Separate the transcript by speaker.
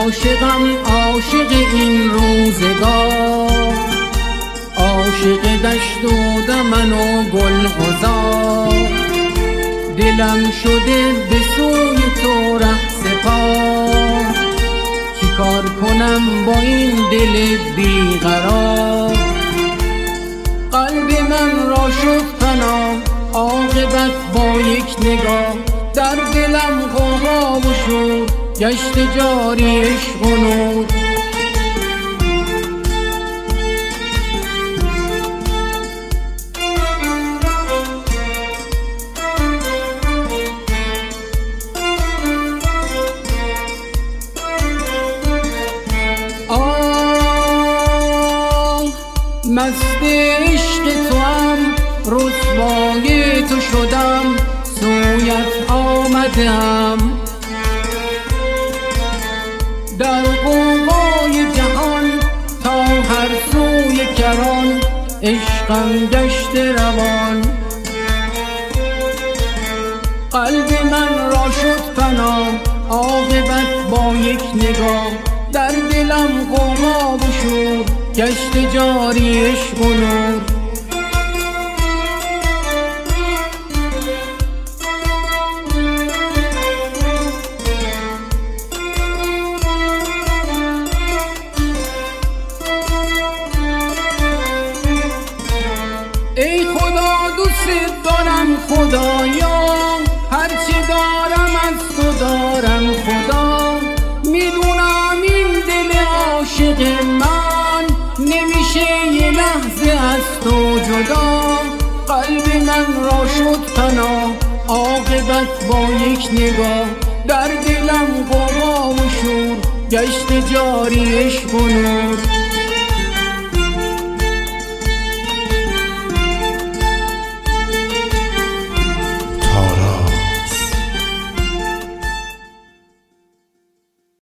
Speaker 1: عاشقم عاشق این روزگار، عاشق دشت و دمن و گلعذار. دلم شده به سوی تو ره سپار، چی کار کنم با این دل بیقرار؟ قلب من را شد پناه عاقبت با یک نگاه، در دلم غوغا و شور گشت جاری عشق و نور. مست عشق توام، رسوای تو شدم، سویت آمدم. در غوغای جهان تا هر سوی کران، عشقم گشت روان. قلب من را شد پناه عاقبت با یک نگاه، در دلم غوغا و شور گشت جاری عشق و نور. ای خدا دوست دارم خدایا، هرچی دارم از تو دارم خدا. میدونم این دل عاشق من نمیشه یه لحظه از تو جدا. قلب من را شد پناه عاقبت با یک نگاه، در دلم غوغا و شور گشت جاری عشق و نور.